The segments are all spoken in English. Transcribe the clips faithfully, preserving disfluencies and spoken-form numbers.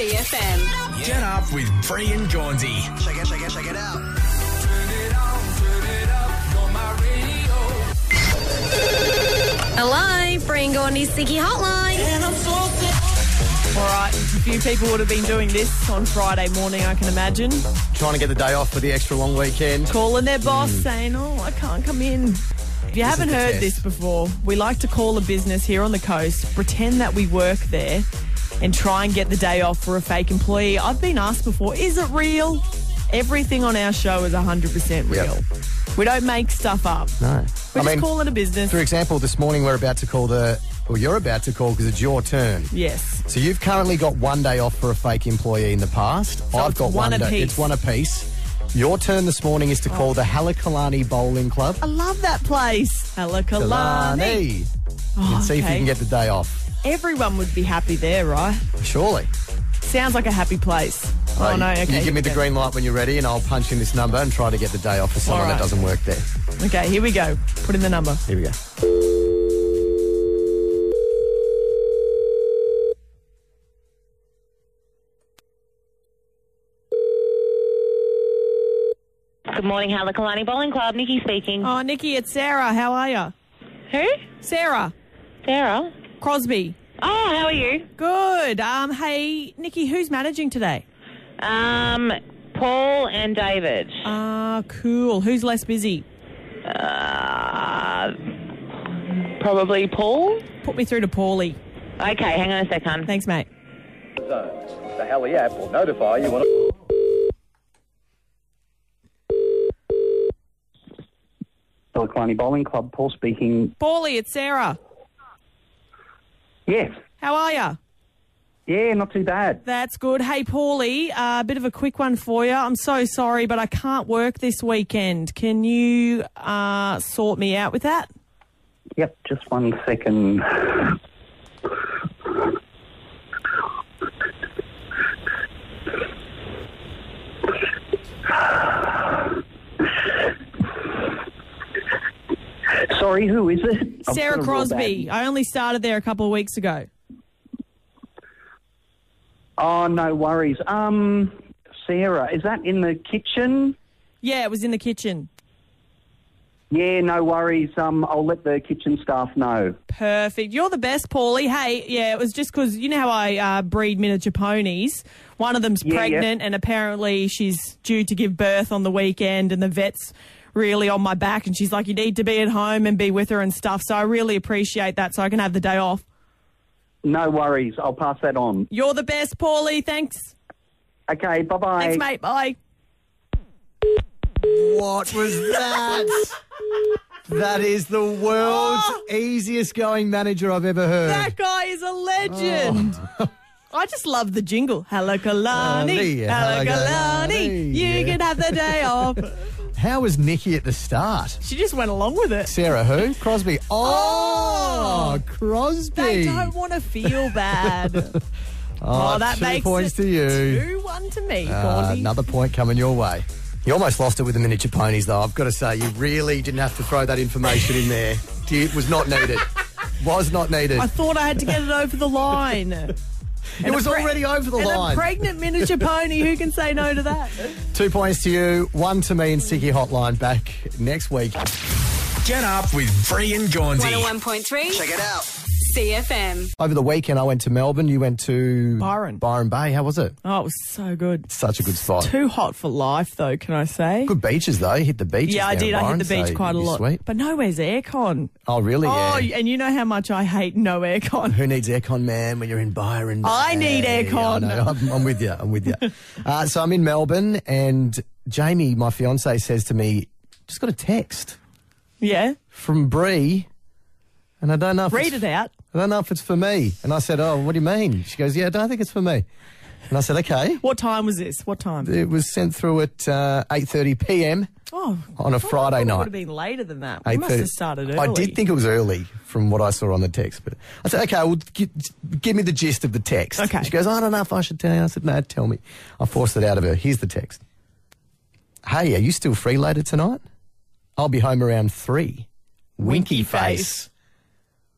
C F M. Get up with Bree and Gaunsey. Check it, check it, check it out. Hello, Bree and Gaunsey's Sticky Hotline. All right, a few people would have been doing this on Friday morning, I can imagine. Trying to get the day off for the extra long weekend. Calling their boss saying, oh, I can't come in. If you haven't the heard test. this before, we like to call a business here on the coast, pretend that we work there and try and get the day off for a fake employee. I've been asked before, is it real? Everything on our show is one hundred percent real. Yep. We don't make stuff up. No. We I just mean, call it a business. for example, this morning we're about to call the, or you're about to call because it's your turn. Yes. So you've currently got one day off for a fake employee in the past. So I've it's got one day. apiece. It's one apiece. Your turn this morning is to call the Halakalani Bowling Club. I love that place. Halakalani. Kalani. Oh, and see if you okay. can get the day off. Everyone would be happy there, right? Surely. Sounds like a happy place. Oh, Right, no, you- okay. You give me the okay. green light when you're ready and I'll punch in this number and try to get the day off for someone right. that doesn't work there. Okay, here we go. Put in the number. Here we go. Good morning, Halakalani Bowling Club. Nikki speaking. Oh, Nikki, it's Sarah. How are you? Who? Sarah Sarah. Crosby. Oh, how are you? Good. Um, hey, Nikki, who's managing today? Um, Paul and David. Ah, cool. Who's less busy? Uh, probably Paul. Put me through to Paulie. Okay, hang on a second. Thanks, mate. The Heli app will notify you when... Halakalani Bowling Club, Paul speaking. Paulie, it's Sarah. Yes. How are you? Yeah, not too bad. That's good. Hey, Paulie, a uh, bit of a quick one for you. I'm so sorry, but I can't work this weekend. Can you uh, sort me out with that? Yep, just one second. Sorry, who is it? I've Sarah got a real Crosby. bad- I only started there a couple of weeks ago. Oh, no worries. Um, Sarah, is that in the kitchen? Yeah, it was in the kitchen. Yeah, no worries. Um, I'll let the kitchen staff know. Perfect. You're the best, Paulie. Hey, yeah, it was just because, you know how I uh, breed miniature ponies? One of them's Yeah, pregnant and apparently she's due to give birth on the weekend and the vet's really on my back and she's like, you need to be at home and be with her and stuff. So I really appreciate that so I can have the day off. No worries. I'll pass that on. You're the best, Paulie. Thanks. Okay, bye-bye. Thanks, mate. Bye. What was that? That is the world's Oh. easiest going manager I've ever heard. That guy is a legend. I just love the jingle. Hello, Kalani. Kalani, Hello, Kalani, Kalani. You yeah. can have the day off. How was Nikki at the start? She just went along with it. Sarah who? Crosby. Oh, Oh. Crosby. They don't want to feel bad. Oh, oh, that two makes points it to you. two one to me, Uh, Gaudy. another point coming your way. You almost lost it with the miniature ponies, though. I've got to say, you really didn't have to throw that information in there. It was not needed. Was not needed. I thought I had to get it over the line. it And was a pre- already over the and line. a pregnant miniature pony, who can say no to that? Two points to you, one to me and Sticky Hotline back next week. Get up with Bree and Gaunsey. one oh one point three Check it out. C F M. Over the weekend, I went to Melbourne. You went to... Byron. Byron Bay. How was it? Oh, it was so good. Such a good spot. Too hot for life, though, can I say? Good beaches, though. You hit the beaches Yeah, I down did. at I hit Byron, the beach so quite a you're lot. Sweet. But nowhere's aircon. Oh, really? Oh, Yeah. and you know how much I hate no aircon. Who needs aircon, man, when you're in Byron? I need Hey, aircon. I know. I'm, I'm with you. I'm with you. uh, so I'm in Melbourne, and Jamie, my fiance, says to me, just got a text Yeah? from Bree, and I don't know if Read it's, it out. I don't know if it's for me. And I said, oh, what do you mean? She goes, yeah, I don't think it's for me. And I said, okay. What time was this? What time? It was sent through at uh, eight thirty p m Oh, on a Friday It would night. have been later than that. We must eight thirty. have started early. I did think it was early from what I saw on the text, but I said, okay, well, give, give me the gist of the text. Okay. She goes, I don't know if I should tell you. I said, no, tell me. I forced it out of her. Here's the text. Hey, are you still free later tonight? I'll be home around three. Winky, Winky face. face.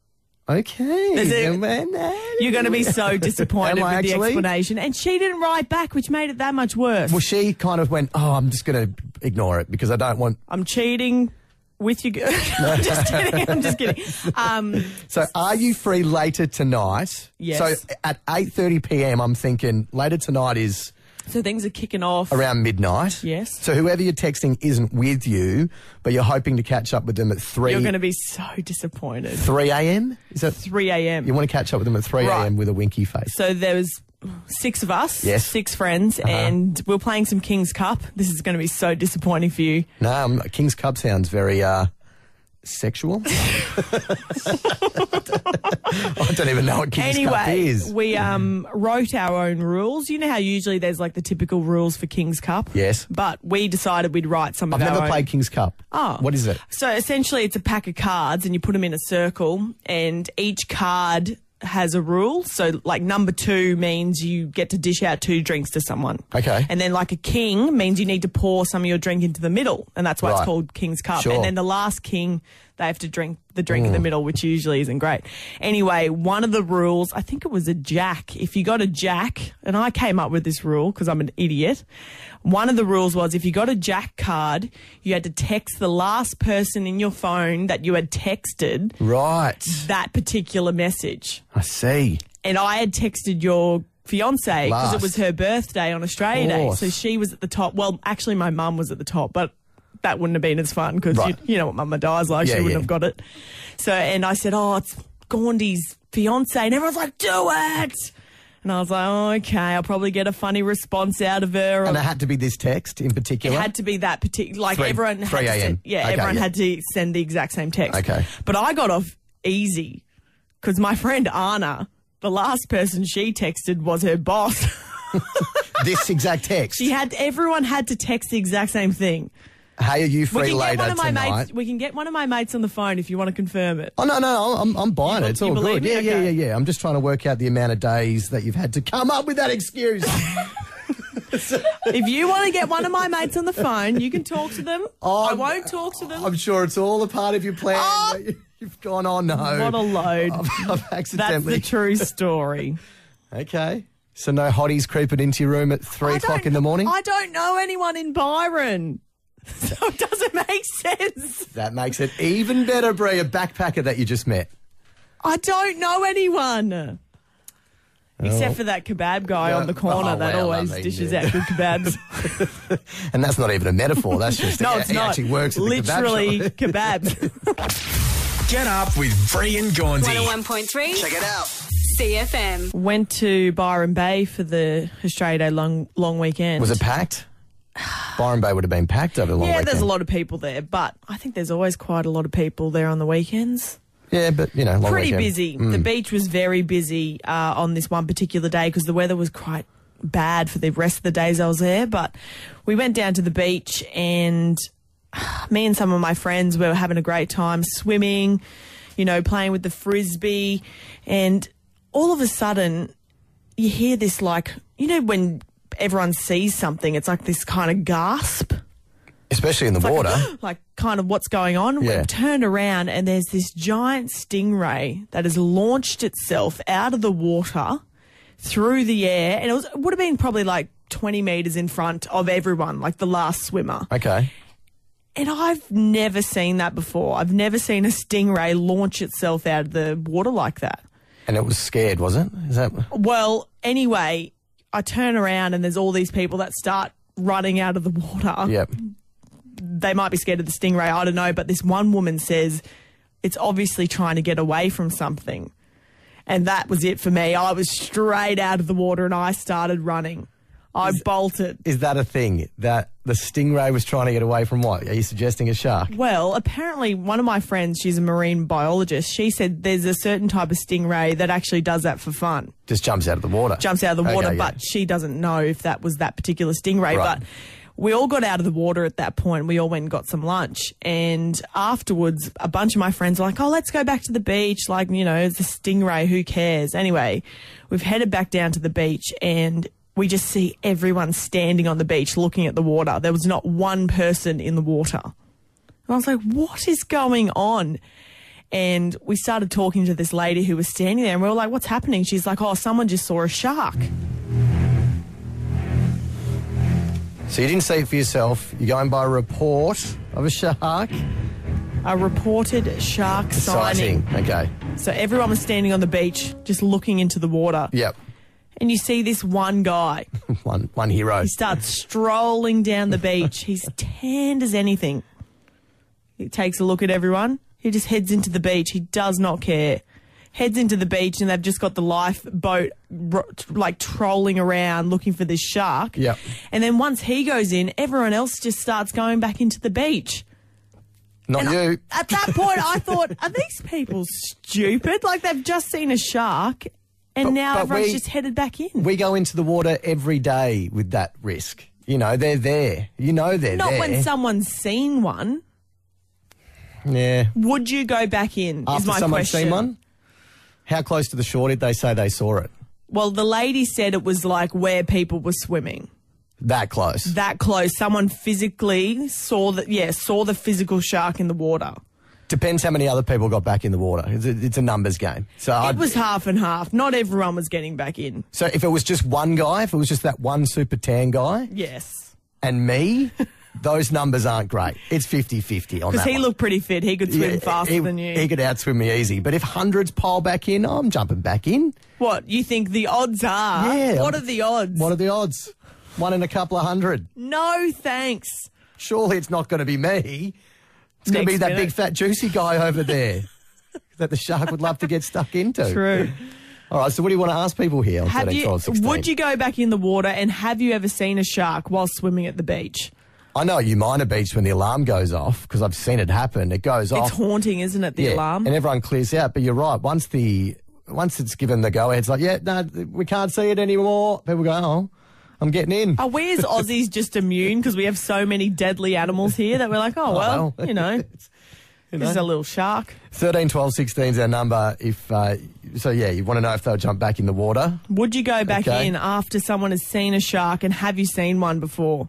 Okay. Is it- Yeah, man, man. You're going to be so disappointed Am with I the actually? explanation. And she didn't write back, which made it that much worse. Well, she kind of went, oh, I'm just going to ignore it because I don't want... I'm cheating with you. Girl. I'm just kidding. I'm just kidding. Um, So are you free later tonight? Yes. So at eight thirty p m, I'm thinking later tonight is so things are kicking off. around midnight. Yes. So whoever you're texting isn't with you, but you're hoping to catch up with them at three You're going to be so disappointed. three a m? Is that... three a m. You want to catch up with them at three a m Right. with a winky face. So there was six of us, Yes. six friends, and we we're playing some King's Cup. This is going to be so disappointing for you. No, um, King's Cup sounds very uh, sexual. I don't even know what King's Cup Anyway, is. we um, wrote our own rules. You know how usually there's like the typical rules for King's Cup? Yes. But we decided we'd write some of I've our never own. played King's Cup. Oh. What is it? So essentially it's a pack of cards and you put them in a circle and each card has a rule. So like number two means you get to dish out two drinks to someone. Okay. And then like a king means you need to pour some of your drink into the middle. And that's why Right. it's called King's Cup. Sure. And then the last king, they have to drink the drink Mm. in the middle, which usually isn't great. Anyway, one of the rules, I think it was a jack. If you got a jack, and I came up with this rule because I'm an idiot. One of the rules was if you got a jack card, you had to text the last person in your phone that you had texted Right. that particular message. I see. And I had texted your fiance because Last. it was her birthday on Australia Day. course. So she was at the top. Well, actually, my mum was at the top, but that wouldn't have been as fun because Right. you, you know what Mama Di's like. Yeah, she wouldn't yeah. have got it. So, and I said, oh, it's Gaundy's fiance. And everyone's like, do it. And I was like, oh, okay, I'll probably get a funny response out of her. And it had to be this text in It particular? had to be that particular, like Three- everyone had three to a m. send, yeah, Okay, everyone yeah. had to send the exact same text. Okay. But I got off easy because my friend Anna, the last person she texted was her boss. This exact text. She had, everyone had to text the exact same thing. Hey, are you We free can later get one of my tonight? mates. We can get one of my mates on the phone if you want to confirm it. Oh, no, no, I'm, I'm buying You it. It's be- you all believe good. me? Yeah, yeah, Okay. yeah, yeah. I'm just trying to work out the amount of days that you've had to come up with that excuse. If you want to get one of my mates on the phone, you can talk to them. Oh, I won't talk to them. I'm sure it's all a part of your plan. Oh. that you- You've gone on, no. What a load. I've, I've That's accidentally. the true story. Okay. So no hotties creeping into your room at three I o'clock don't- in the morning? I don't know anyone in Byron. So it doesn't make sense. That makes it even better, Brie, a backpacker that you just met. I don't know anyone. Except for that kebab guy Oh, on the corner oh, that well, always I mean, dishes yeah. out good kebabs. And that's not even a metaphor. That's just No, it, it's it not. actually works at the Literally kebab shop. kebabs. Get up with Brie and Gaundy. one oh one point three Check it out. C F M. Went to Byron Bay for the Australia Day long long weekend. Was it packed? Byron Bay would have been packed over the long Yeah, weekend. there's a lot of people there, but I think there's always quite a lot of people there on the weekends. Yeah, but, you know, long Pretty weekend. busy. Mm. The beach was very busy uh, on this one particular day because the weather was quite bad for the rest of the days I was there. But we went down to the beach and me and some of my friends were having a great time swimming, you know, playing with the frisbee. And all of a sudden you hear this like, you know, when everyone sees something, it's like this kind of gasp. Especially in the Like, water. like kind of what's going on. Yeah. We've turned around and there's this giant stingray that has launched itself out of the water through the air, and it was it would have been probably like twenty meters in front of everyone, like the last swimmer. Okay. And I've never seen that before. I've never seen a stingray launch itself out of the water like that. And it was scared, was it? Is that... Well, anyway, I turn around and there's all these people that start running out of the water. Yep. They might be scared of the stingray, I don't know, but this one woman says it's obviously trying to get away from something. And that was it for me. I was straight out of the water and I started running. I bolted. Is that a thing? That the stingray was trying to get away from what? Are you suggesting a shark? Well, apparently one of my friends, she's a marine biologist, she said there's a certain type of stingray that actually does that for fun. Just jumps out of the water. Jumps out of the water, Okay, yeah. but she doesn't know if that was that particular stingray. Right. But we all got out of the water at that point. We all went and got some lunch. And afterwards, a bunch of my friends were like, oh, let's go back to the beach. Like, you know, it's a stingray. Who cares? Anyway, we've headed back down to the beach and we just see everyone standing on the beach looking at the water. There was not one person in the water. And I was like, what is going on? And we started talking to this lady who was standing there, and we were like, what's happening? She's like, oh, someone just saw a shark. So you didn't see it for yourself. You're going by a report of a shark. A reported shark sighting. Sighting. Okay. So everyone was standing on the beach just looking into the water. Yep. And you see this one guy. one one hero. He starts strolling down the beach. He's tanned as anything. He takes a look at everyone. He just heads into the beach. He does not care. Heads into the beach, and they've just got the lifeboat ro- like trolling around looking for this shark. Yep. And then once he goes in, everyone else just starts going back into the beach. Not And you. I- at that point, I thought, are these people stupid? Like, they've just seen a shark, and But- now but everyone's we- just headed back in. We go into the water every day with that risk. You know, they're there. You know they're Not there. when someone's seen one. Yeah. Would you go back in? After is my someone's question. seen one? How close to the shore did they say they saw it? Well, the lady said it was like where people were swimming. That close. That close. Someone physically saw that, yeah, saw the physical shark in the water. Depends how many other people got back in the water. It's a, it's a numbers game. So It I'd- was half and half. Not everyone was getting back in. So if it was just one guy, if it was just that one super tan guy Yes. and me, those numbers aren't great. It's fifty-fifty on Because that he one. looked pretty fit. He could swim Yeah, faster he, than you. He could outswim me easy. But if hundreds pile back in, I'm jumping back in. What, you think the odds are? Yeah. What are the odds? What are the odds? One in a couple of hundred. No thanks. Surely it's not going to be me. It's going to be Next that minute. big fat juicy guy over there that the shark would love to get stuck into. True. All right, so what do you want to ask people here on Have thirteen, you, twelve, sixteen? would you go back in the water, and have you ever seen a shark while swimming at the beach? I know at Umina Beach when the alarm goes off, because I've seen it happen. It goes It's off. haunting, isn't it, the yeah, alarm? and everyone clears out. But you're right. Once the once it's given the go ahead, it's like, yeah, no, we can't see it anymore. People go, oh, I'm getting in. Are we as Aussies just immune because we have so many deadly animals here that we're like, oh, well, well. you know, You this is know? a little shark. thirteen, twelve, sixteen is our number. If uh, so, yeah, you want to know if they'll jump back in the water. Would you go back Okay. in after someone has seen a shark, and have you seen one before?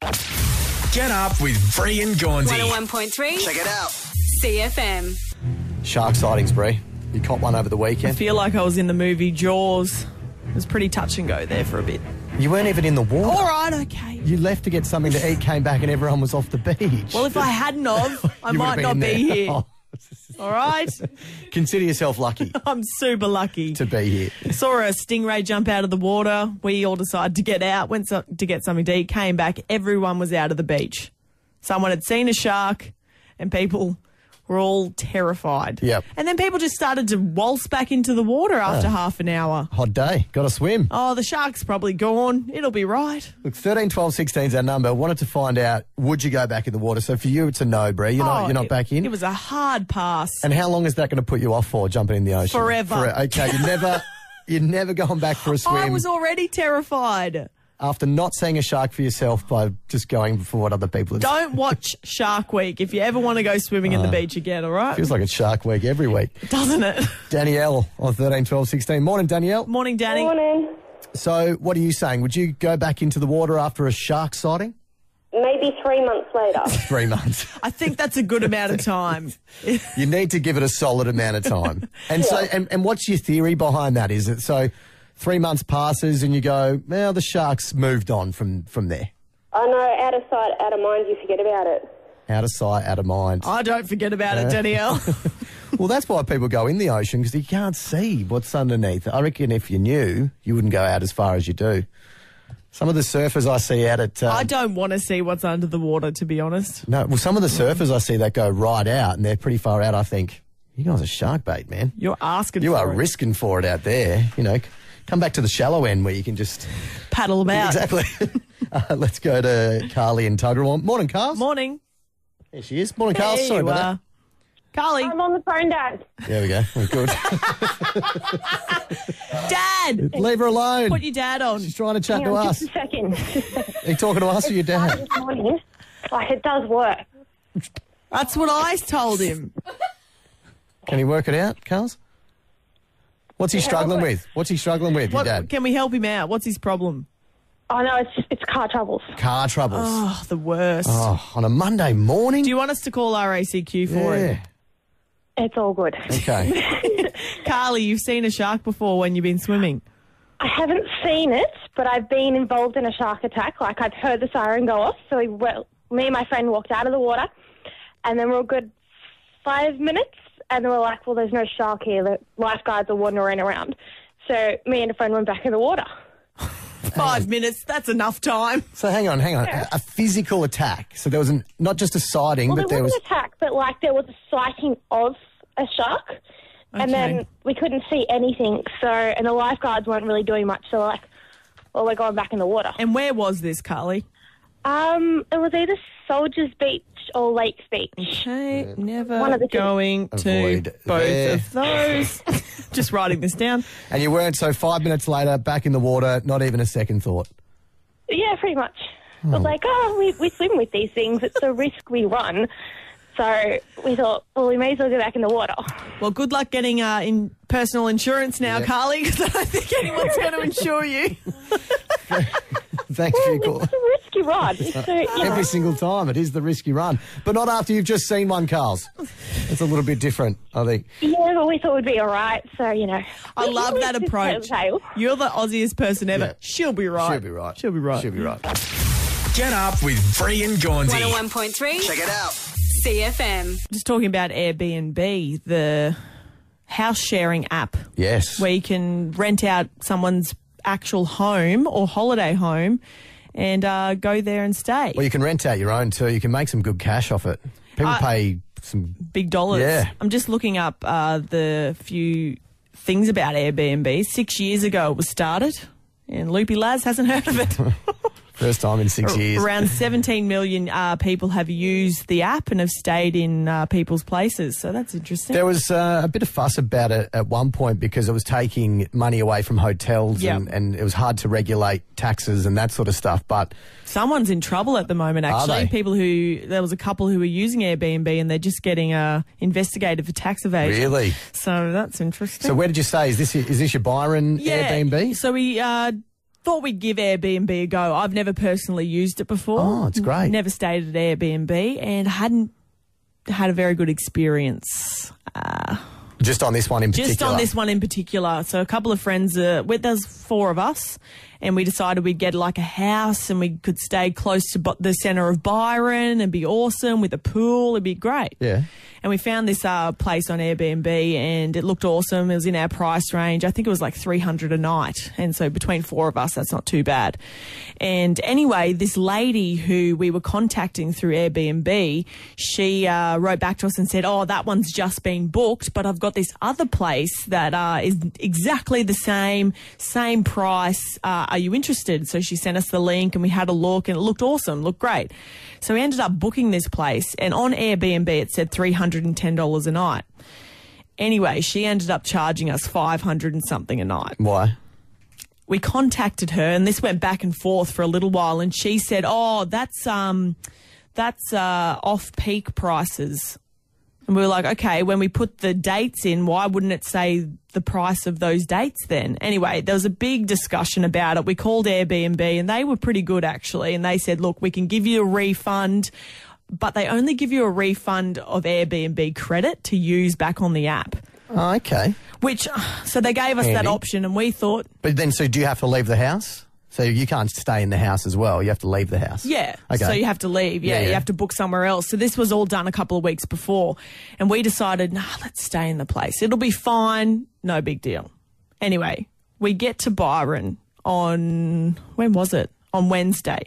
Get up with Bree and Gandhi. one oh one point three Check it out. C F M. Shark sightings, Bree. You caught one over the I weekend. feel like I was in the movie Jaws. It was pretty touch and go there for a bit. You weren't even in the water. All right, okay. You left to get something to eat, came back, and everyone was off the beach. Well, if I hadn't of, I You might would've not been be there. here. Oh, All right? consider yourself lucky I'm super lucky. to be here. Saw a stingray jump out of the water. We all decided to get out, went so- to get something to eat, came back. Everyone was out of the beach. Someone had seen a shark, and people were all terrified. Yep. And then people just started to waltz back into the water after half an hour. Hot day. Got to swim. Oh, the shark's probably gone. It'll be right. Look, thirteen, twelve, sixteen is our number. Wanted to find out, would you go back in the water? So for you, it's a no, Bree. You're not, Oh, you're not it- back in. It was a hard pass. And how long is that going to put you off for, jumping in the ocean? Forever. Fore- okay, you never, you're never going back for a swim I was already terrified. after not seeing a shark for yourself by just going for what other people have. Don't watch Shark Week if you ever want to go swimming in the beach again, all right? Feels like it's Shark Week every week. Doesn't it? Danielle on thirteen, twelve, sixteen. Morning, Danielle. Morning, Danny. Morning. So what are you saying? Would you go back into the water after a shark sighting? Maybe three months later. Three months. I think that's a good amount of time. You need to give it a solid amount of time. And so, and, and what's your theory behind that? Is it so three months passes and you go, well, the shark's moved on from, from there? I know, out of sight, out of mind, you forget about it. Out of sight, out of mind. I don't forget about it, Danielle. Well, that's why people go in the ocean, because you can't see what's underneath. I reckon if you knew, you wouldn't go out as far as you do. Some of the surfers I see out at... Um, I don't want to see what's under the water, to be honest. No, well, some of the surfers I see that go right out, and they're pretty far out, I think, you guys are shark bait, man. You're asking You for are it. risking for it out there. You know, come back to the shallow end where you can just... Paddle about. Exactly. uh, let's go to Carly in Tuggerah. Morning, Carl. Morning. There she is. Morning, Carl. There Sorry you about are. Carly. I'm on the phone, Dad. that. There we go. We're good. Dad! Leave her alone. Put your dad on. She's trying to chat Hang to on, us. just a second. Are you talking to us or your dad? This morning, like, it does work. That's what I told him. Can he work it out, Carls? What's he struggling with? What's he struggling with, your What, dad? can we help him out? What's his problem? I know, it's it's car troubles. Car troubles. Oh, the worst. Oh, on a Monday morning? Do you want us to call R A C Q for yeah. him? It's all good. Okay. Carly, you've seen a shark before when you've been swimming. I haven't seen it, but I've been involved in a shark attack. Like, I'd heard the siren go off, so we, well, me and my friend walked out of the water, and then we were a good five minutes, and then we were like, well, there's no shark here. The lifeguards are wandering around. So me and a friend went back in the water. Five minutes, that's enough time. So hang on, hang on. A, a physical attack. So there was an, not just a sighting, Well, but there there was... wasn't an attack, but, like, there was a sighting of a shark. And Okay. then we couldn't see anything, so, and the lifeguards weren't really doing much, so like, well, we're going back in the water. And where was this, Carly? Um, it was either Soldiers Beach or Lakes Beach. Okay, One never of the two. going to Avoid both there. of those. Just writing this down. And you weren't, so five minutes later, back in the water, not even a second thought. Yeah, pretty much. It was like, oh, we, we swim with these things. It's a risk we run. So we thought, well, we may as well go back in the water. Well, good luck getting uh, in personal insurance now, Yeah. Carly, because I don't think anyone's going to insure you. Thanks for your call. It's a risky run. So, you know, Every single time, it is the risky run. But not after you've just seen one, Carls. It's a little bit different, I think. yeah, but we thought we'd be all right. So, you know. I love that It's approach. tail. You're the Aussiest person ever. Yeah. She'll be right. She'll be right. She'll be right. She'll be right. Get up with Bree and Gaunty. one oh one point three Check it out. C F M. Just talking about Airbnb, the house sharing app Yes. where you can rent out someone's actual home or holiday home and uh, go there and stay. Well, you can rent out your own too. You can make some good cash off it. People Uh, pay some... Big dollars. Yeah. I'm just looking up uh, the few things about Airbnb. Six years ago it was started, and Loopy Laz hasn't heard of it. First time in six years. Around seventeen million uh, people have used the app and have stayed in uh, people's places. So that's interesting. There was uh, a bit of fuss about it at one point because it was taking money away from hotels Yep. and, and it was hard to regulate taxes and that sort of stuff. But Someone's in trouble at the moment, Are actually. they? People who, there was a couple who were using Airbnb and they're just getting uh, investigated for tax evasion. really? So that's interesting. So where did you stay? Is this, is this your Byron yeah. Airbnb? So we uh, thought we'd give Airbnb a go. I've never personally used it before. Oh, it's great. Never stayed at Airbnb and hadn't had a very good experience. Uh, Just on this one in particular? Just on this one in particular. So a couple of friends, uh, with, there's four of us, and we decided we'd get like a house and we could stay close to bo- the centre of Byron and be awesome with a pool. It'd be great. Yeah. And we found this uh, place on Airbnb and it looked awesome. It was in our price range. I think it was like three hundred a night. And so between four of us, that's not too bad. And anyway, this lady who we were contacting through Airbnb, she uh, wrote back to us and said, oh, that one's just been booked, but I've got this other place that uh, is exactly the same, same price. Uh, are you interested? So she sent us the link and we had a look and it looked awesome, looked great. So we ended up booking this place and on Airbnb it said three hundred ten dollars a night. Anyway, she ended up charging us five hundred and something a night. Why? We contacted her and this went back and forth for a little while and she said, oh, that's um, that's uh, off-peak prices. And we were like, okay, when we put the dates in, why wouldn't it say the price of those dates then? Anyway, there was a big discussion about it. We called Airbnb and they were pretty good actually. And they said, look, we can give you a refund, but they only give you a refund of Airbnb credit to use back on the app. Oh, okay. Which, so they gave us that Handy. option and we thought, But then, so do you have to leave the house? So you can't stay in the house as well. You have to leave the house. yeah. Okay. So you have to leave. Yeah, Yeah, yeah. you have to book somewhere else. So this was all done a couple of weeks before. And we decided, nah, let's stay in the place. It'll be fine. No big deal. Anyway, we get to Byron on, when was it? On Wednesday.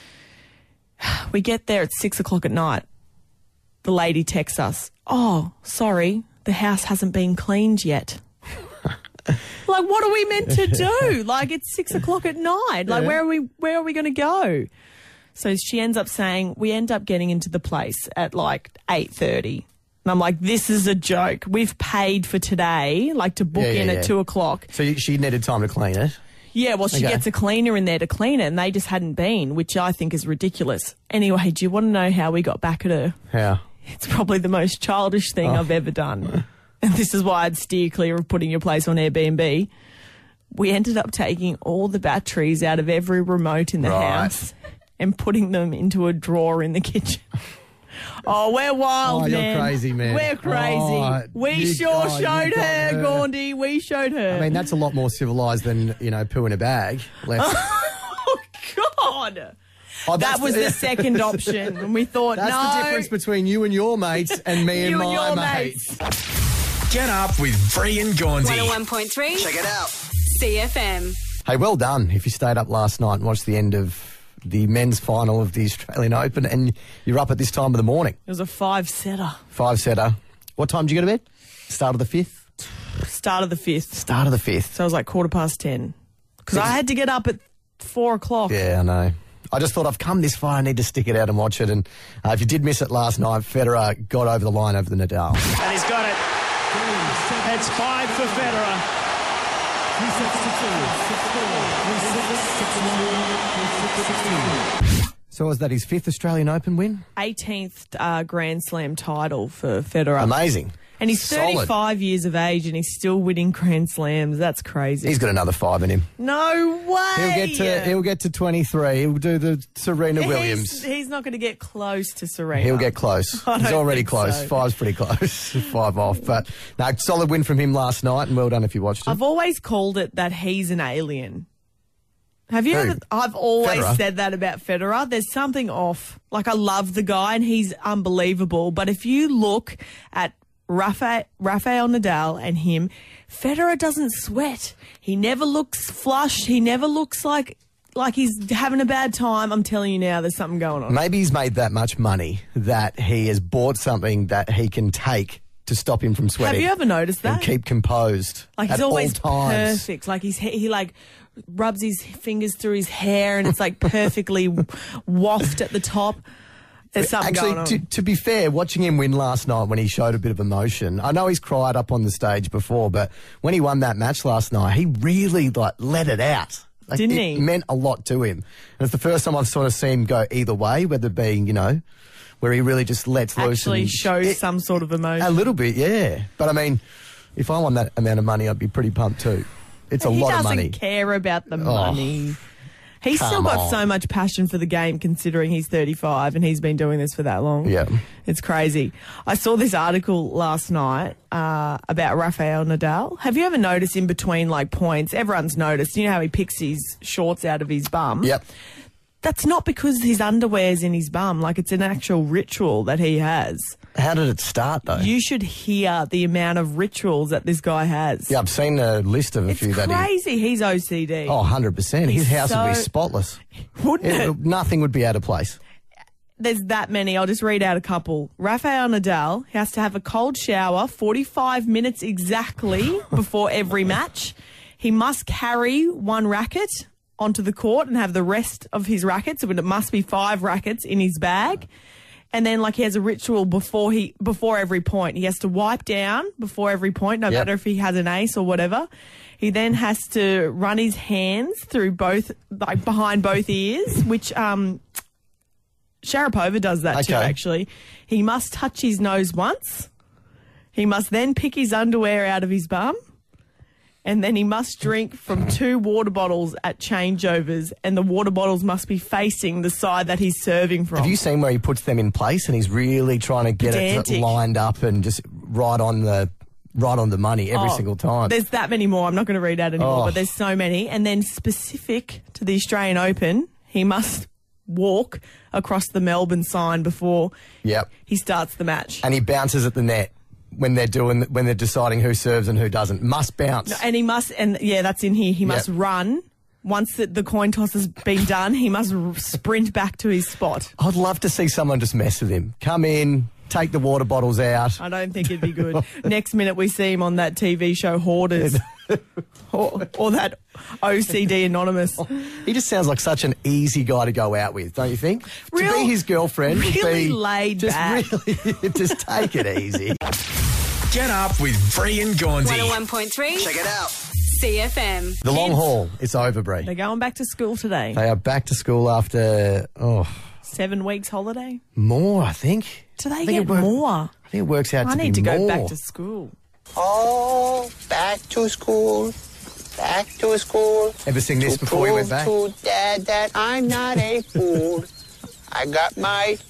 We get there at six o'clock at night. The lady texts us, oh, sorry, the house hasn't been cleaned yet. Like, what are we meant to do? Like, it's six o'clock at night. Like, where are we, where are we going to go? So she ends up saying, we end up getting into the place at like eight thirty. And I'm like, this is a joke. We've paid for today, like to book Yeah, yeah, in yeah. at two o'clock. So you, she needed time to clean it. Yeah, well, she Okay. gets a cleaner in there to clean it and they just hadn't been, which I think is ridiculous. Anyway, do you want to know how we got back at her? How? It's probably the most childish thing Oh. I've ever done. And this is why I'd steer clear of putting your place on Airbnb. We ended up taking all the batteries out of every remote in the Right. house and putting them into a drawer in the kitchen. Oh, we're wild, Oh, you're man. crazy, man. We're crazy. Oh, we you- sure oh, you showed got her, her. Gaundy. We showed her. I mean, that's a lot more civilised than, you know, poo in a bag. Let's, oh, God. oh, That that's was the second option. And we thought, That's no. the difference between you and your mates and me and You my and your mates. mates. Get up with Bree and Gaundy. one oh one point three. Check it out. C F M. Hey, well done if you stayed up last night and watched the end of the men's final of the Australian Open and you're up at this time of the morning. It was a five-setter. Five-setter. What time did you go to bed? Start of the fifth? Start of the fifth. Start of the fifth. So it was like quarter past ten. Because I had to get up at four o'clock. Yeah, I know. I just thought I've come this far, I need to stick it out and watch it. And uh, if you did miss it last night, Federer got over the line over the Nadal. And he's got it. It's five for Federer. So was that his fifth Australian Open win? eighteenth uh, Grand Slam title for Federer. Amazing. And he's Solid. thirty-five years of age and he's still winning Grand Slams. That's crazy. He's got another five in him. No way. He'll get to he'll get to twenty-three. He'll do the Serena He's- Williams. He's not going to get close to Serena. He'll get close. I He's don't already think close. so. Five's pretty close. Five off. But no, solid win from him last night, and well done if you watched it. I've always called it that he's an alien. Have you Who? ever? I've always Federer? said that about Federer. There's something off. Like, I love the guy and he's unbelievable. But if you look at Rafa, Rafael Nadal and him, Federer doesn't sweat. He never looks flushed. He never looks like like he's having a bad time. I'm telling you now, there's something going on. Maybe he's made that much money that he has bought something that he can take to stop him from sweating. Have you ever noticed that? And keep composed Like, he's at always all times. perfect. Like, he's he like rubs his fingers through his hair and it's like perfectly waft at the top. There's something Actually, going on. to, to be fair, watching him win last night when he showed a bit of emotion, I know he's cried up on the stage before, but when he won that match last night, he really like let it out. Like, Didn't it he? meant a lot to him. And it's the first time I've sort of seen him go either way, whether being, you know, where he really just lets loose. Actually and shows it- some sort of emotion. A little bit, yeah. But I mean, if I won that amount of money, I'd be pretty pumped too. It's a he lot of doesn't money. care about the money. He's still come got on. so much passion for the game considering he's thirty-five and he's been doing this for that long. Yeah. It's crazy. I saw this article last night uh, about Rafael Nadal. Have you ever noticed in between like points, everyone's noticed, you know how he picks his shorts out of his bum? Yep. That's not because his underwear's in his bum. Like, it's an actual ritual that he has. How did it start though? You should hear the amount of rituals that this guy has. yeah, I've seen a list of a It's few that he. crazy. He's O C D. Oh, one hundred percent. His He's house would be so- spotless. Wouldn't it? It- nothing would be out of place. There's that many. I'll just read out a couple. Rafael Nadal has to have a cold shower forty-five minutes exactly before every match. He must carry one racket onto the court and have the rest of his rackets. So it must be five rackets in his bag. And then, like, he has a ritual before he before every point. He has to wipe down before every point, no Yep. matter if he has an ace or whatever. He then has to run his hands through both, like, behind both ears, which um, Sharapova does that too, Okay. actually. He must touch his nose once. He must then pick his underwear out of his bum. And then he must drink from two water bottles at changeovers, and the water bottles must be facing the side that he's serving from. Have you seen where he puts them in place and he's really trying to get it Pedantic. lined up and just right on the right on the money every Oh, single time? There's that many more. I'm not going to read out anymore, Oh. but there's so many. And then specific to the Australian Open, he must walk across the Melbourne sign before Yep. he starts the match. And he bounces at the net when they're doing when they're deciding who serves and who doesn't. Must bounce. And he must, and yeah, that's in here. He must Yep. run. Once the, the coin toss has been done, he must r- sprint back to his spot. I'd love to see someone just mess with him. Come in, take the water bottles out. I don't think it'd be good. Next minute we see him on that T V show Hoarders. or, or that O C D Anonymous. He just sounds like such an easy guy to go out with, don't you think? Real- to be his girlfriend, would really be laid just back. really just take it easy. Get up with Bree and one oh Gaundy. one point three. Check it out. C F M. The long haul, it's over, Bree. They're going back to school today. They are back to school after oh Seven weeks holiday. more, I think. Do they I think get it work- more? I think it works out I to need be to more. go back to school. Oh, back to school, back to school. Ever sing this To before we went prove back? to Dad that I'm not a fool. I got my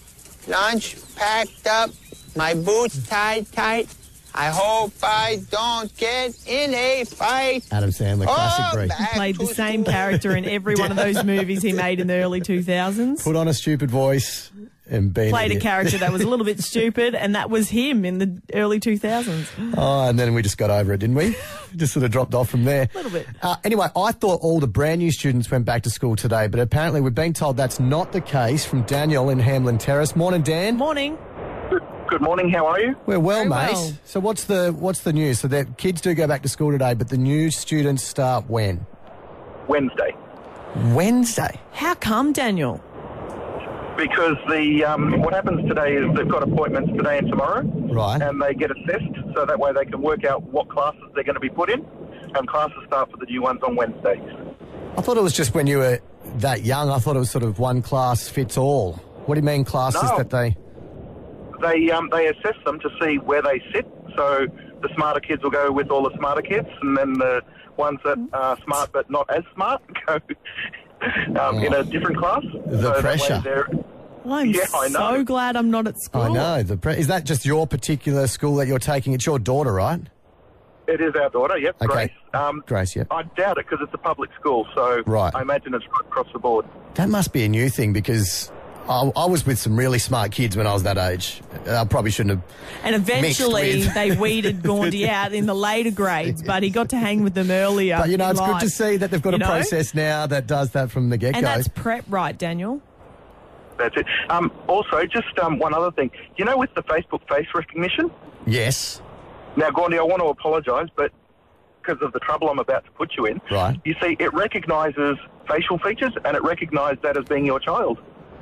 lunch packed up, my boots tied tight. I hope I don't get in a fight. Adam Sandler, classic Oh, Grease. back He played the to same school. character in every one of those movies he made in the early two thousands. Put on a stupid voice and be an Played a idiot. character that was a little bit stupid, and that was him in the early two thousands. Oh, and then we just got over it, didn't we? Just sort of dropped off from there. A little bit. Uh, anyway, I thought all the brand new students went back to school today, but apparently we've been told that's not the case from Daniel in Hamlin Terrace. Morning, Dan. Morning. Good morning, how are you? We're well, Very mate. well. So what's the what's the news? So that kids do go back to school today, but the new students start when? Wednesday. Wednesday. How come, Daniel? Because the um, what happens today is they've got appointments today and tomorrow, Right. and they get assessed, so that way they can work out what classes they're going to be put in, and classes start for the new ones on Wednesdays. I thought it was just when you were that young. I thought it was sort of one class fits all. What do you mean classes No. that they... They um, they assess them to see where they sit, so the smarter kids will go with all the smarter kids, and then the ones that are smart but not as smart go um, in a different class. The so that way pressure. they're- Well, I'm Yeah, I know. so glad I'm not at school. I know. The pre- is that just your particular school that you're taking? It's your daughter, right? It is our daughter, yep, Okay. Grace. Um, Grace, yep. I doubt it because it's a public school, so Right. I imagine it's across the board. That must be a new thing because I, I was with some really smart kids when I was that age. I probably shouldn't have. And eventually Mixed with- they weeded Gaundy out in the later grades, but he got to hang with them earlier. But, you know, in it's good life. to see that they've got You a know? process now that does that from the get-go. And that's prep, right, Daniel? That's it. Um, also, just um, one other thing. You know, with the Facebook face recognition, Yes. now, Gaundy, I want to apologise, but because of the trouble I'm about to put you in, Right. you see, it recognises facial features and it recognised that as being your child.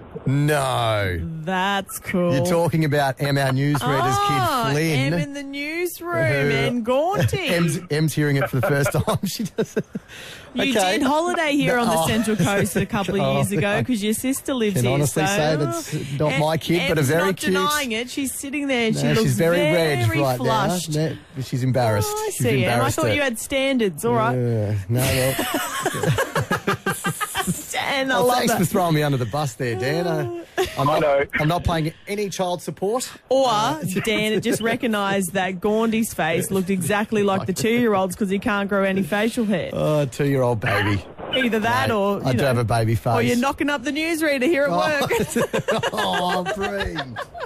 No. That's cool. You're talking about M, our newsreader's oh, kid, Flynn. M in the newsroom Uh, and Gaunty. Em's, Em's hearing it for the first time. She doesn't. You Okay. did holiday here No, on the oh. Central Coast a couple of Oh, years ago I because your sister lives can here. honestly so, say that's not and my kid, but a Em's very not cute. denying it. She's sitting there and No, she looks she's very, red right flushed. now. No, she's embarrassed. Oh, I She's see, Em. I embarrassed thought her. you had standards. All right. Uh, no, well, Dan, I well, love thanks that. for throwing me under the bus there, Dan. Uh, I'm, I not, know. I'm not paying any child support. Or Dan had just recognised that Gaundy's face looked exactly like the two-year-old's because he can't grow any facial hair. Oh, two-year-old baby. Either that Mate, or, you I do know, have a baby face. or you're knocking up the newsreader here at work. Oh, Bree.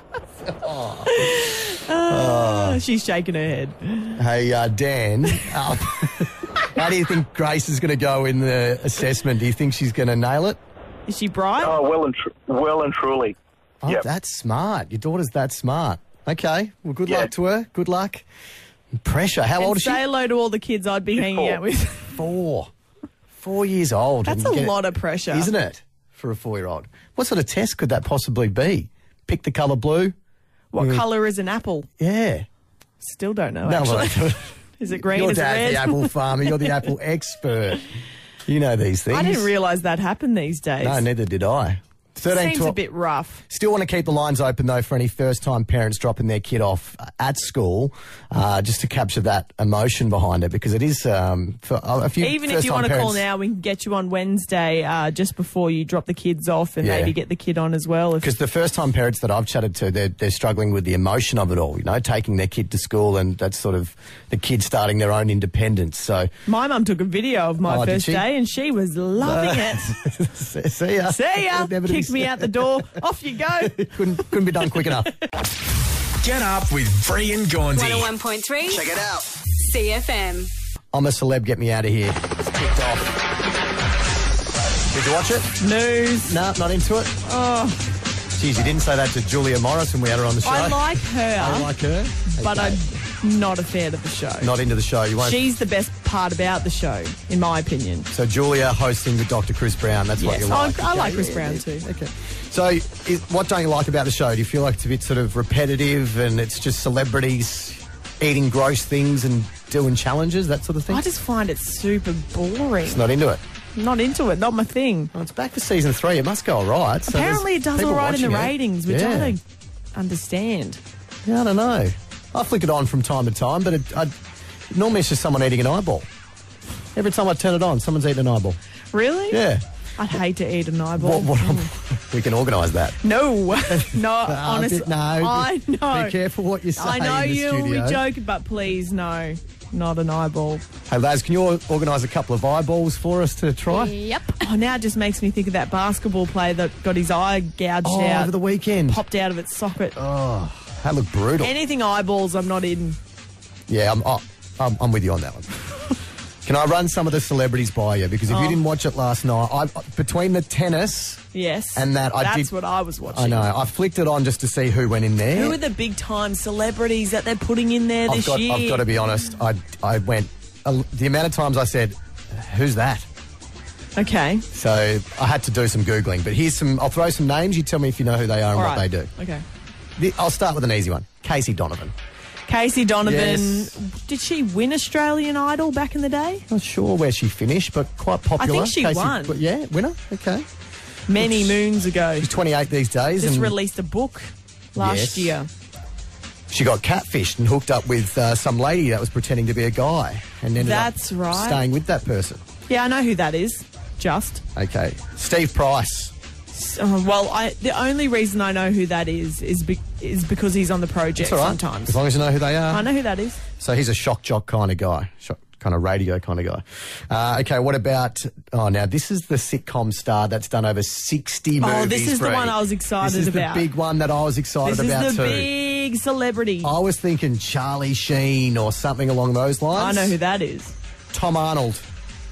Oh, she's shaking her head. Hey, uh, Dan, uh, how do you think Grace is going to go in the assessment? Do you think she's going to nail it? Is she bright? Oh, well and, tr- well and truly. Oh, Yep. that's smart. Your daughter's that smart. Okay. Well, good Yeah. luck to her. Good luck. Pressure. How and old is say she? hello to all the kids I'd be hanging four. out with. Four. Four years old. That's And a get- lot of pressure. Isn't it? For a four-year-old. What sort of test could that possibly be? Pick the colour blue? What Mm. colour is an apple? Yeah. Still don't know, No, actually. well, Is it green? Your Is it dad's red? the apple farmer. You're the apple expert. You know these things. I didn't realise that happened these days. No, neither did I. thirteen, Seems twelve a bit rough. Still want to keep the lines open, though, for any first-time parents dropping their kid off at school, uh, just to capture that emotion behind it, because it is um, for a few. Even if you want to first-time call parents- now, we can get you on Wednesday uh, just before you drop the kids off and Yeah. maybe get the kid on as well. If Because the first-time parents that I've chatted to, they're, they're struggling with the emotion of it all, you know, taking their kid to school, and that's sort of the kid starting their own independence. So, my mum took a video of my Oh, did first she? day and she was loving it. see see ya. See ya. Never to be Kicked me out the door. Off you go. couldn't, couldn't be done quick enough. Get up with Bree and one oh Gaundy. one point three Check it out. C F M. I'm a celeb, get me out of here. It's kicked off. Did you watch it? News. No, not into it. Oh, Jeez, you didn't say that to Julia Morris when we had her on the show. I like her, I like her. but Okay. I'm not a fan of the show. Not into the show. You won't. She's the best part about the show, in my opinion. So Julia hosting with Doctor Chris Brown. That's what Yes, you I, like. I Okay, like Chris yeah, Brown yeah. too. Okay. So, is, what don't you like about the show? Do you feel like it's a bit sort of repetitive and it's just celebrities eating gross things and doing challenges, that sort of thing? I just find it super boring. It's not into it. Not into it. Not my thing. Well, it's back for season three. It must go all right. So Apparently, it there's does all people right in the watching it. ratings, which yeah. I don't understand. Yeah, I don't know. I flick it on from time to time, but it, I, normally it's just someone eating an eyeball. Every time I turn it on, someone's eating an eyeball. Really? Yeah. I'd hate to eat an eyeball. What, what, Mm. We can organise that. No, no, Ah, honestly, bit- no. I know. Be careful what you say I know in the you'll studio. be joking, but please, no, not an eyeball. Hey, Laz, can you or- organise a couple of eyeballs for us to try? Yep. Oh, now it just makes me think of that basketball player that got his eye gouged Oh, out, over the weekend. popped out of its socket. Oh, that looked brutal. Anything eyeballs, I'm not in. Yeah, I'm, oh, I'm, I'm with you on that one. Can I run some of the celebrities by you? Because if Oh. you didn't watch it last night, I, between the tennis Yes, and that, I that's did. what I was watching. I know. I flicked it on just to see who went in there. Who are the big time celebrities that they're putting in there I've this got, year? I've got to be honest. I, I went. Uh, the amount of times I said, "Who's that?" Okay, So I had to do some googling. But here's some. I'll throw some names. You tell me if you know who they are and all what right. they do. Okay, The, I'll start with an easy one. Casey Donovan. Casey Donovan. Yes. Did she win Australian Idol back in the day? Not sure where she finished, but quite popular. she Casey, won. but yeah, winner. Okay. Many moons ago. She's twenty-eight these days. Just and released a book last Yes. year. She got catfished and hooked up with uh, some lady that was pretending to be a guy, and ended That's up right. staying with that person. Yeah, I know who that is. Just. Okay. Steve Price. Uh, well, I the only reason I know who that is is be, is because he's on the project That's all right. sometimes. As long as you know who they are. I know who that is. So he's a shock jock kind of guy, shock, kind of radio kind of guy. Uh, okay, what about? Oh, now this is the sitcom star that's done over sixty movies. Oh, this is the Bree. one I was excited This is about. the big one that I was excited This about is the too. big celebrity. I was thinking Charlie Sheen or something along those I lines. know who that is. Tom Arnold.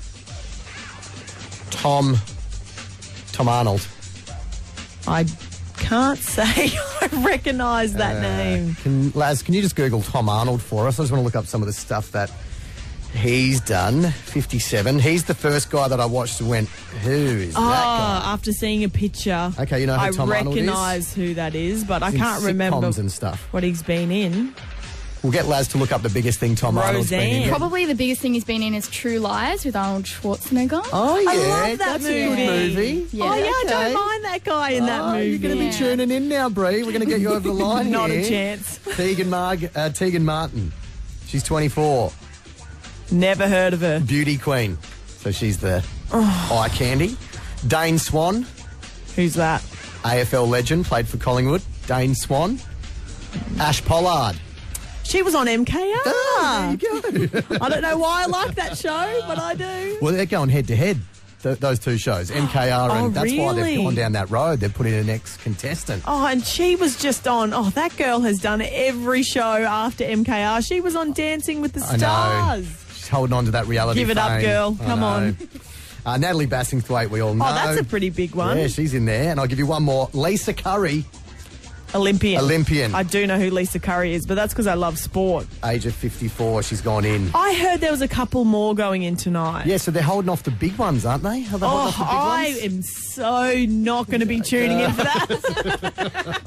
Tom. Tom Arnold. I can't say I recognise that Uh, name. Can, Laz, can you just Google Tom Arnold for us? I just want to look up some of the stuff that he's done. fifty-seven. He's the first guy that I watched and went, who is Oh, that guy? after seeing a picture, Okay, you know who I Tom Arnold is? recognise who that is, but I In can't remember sitcoms and stuff. what he's been in. We'll get Laz to look up the biggest thing Tom Arnold's been in. Roseanne. Probably the biggest thing he's been in is True Lies with Arnold Schwarzenegger. Oh, yeah. I love that that's a good movie. movie. Yeah, oh, yeah, I okay. don't mind that guy in that Oh, movie. you're going to be Yeah. tuning in now, Bree. We're going to get you over the line Not here. a chance. Tegan, Marg- uh, Tegan Martin. She's twenty-four. Never heard of her. Beauty queen. So she's the eye candy. Dane Swan, Who's that? A F L legend, played for Collingwood. Dane Swan. Ash Pollard. She was on M K R. Ah, there you go. I don't know why I like that show, but I do. Well, they're going head to head, th- those two shows, M K R, and Oh, that's why they've really? gone down that road. They've put in an ex-contestant. Oh, and she was just on. Oh, that girl has done every show after M K R. She was on Dancing with the I know. Stars. She's holding on to that reality Give it up, fame. girl. I Come know. on. Uh, Natalie Bassingthwaite, we all know. Oh, that's a pretty big one. Yeah, she's in there. And I'll give you one more. Lisa Curry, Olympian. Olympian. I do know who Lisa Curry is, but that's because I love sport. age of fifty-four. She's gone in. I heard there was a couple more going in tonight. Yeah, so they're holding off the big ones, aren't they? Are they holding Oh, off the big I ones? am so not going to be tuning in for that.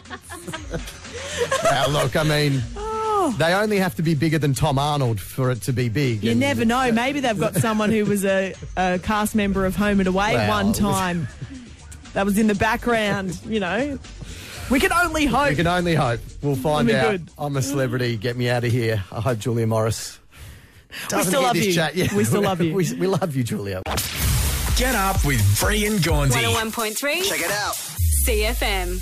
Now, look, I mean, they only have to be bigger than Tom Arnold for it to be big. You and- never know. Maybe they've got someone who was a, a cast member of Home and Away Well, one time. That was in the background, you know. We can only hope. We can only hope. We'll find It'll be out. good. I'm a celebrity. Get me out of here. I hope Julia Morris doesn't still hear love this you. chat. Yeah. We still love you. we, we love you, Julia. Get up with Bree and Gaunthy. one oh one point three Check it out. C F M.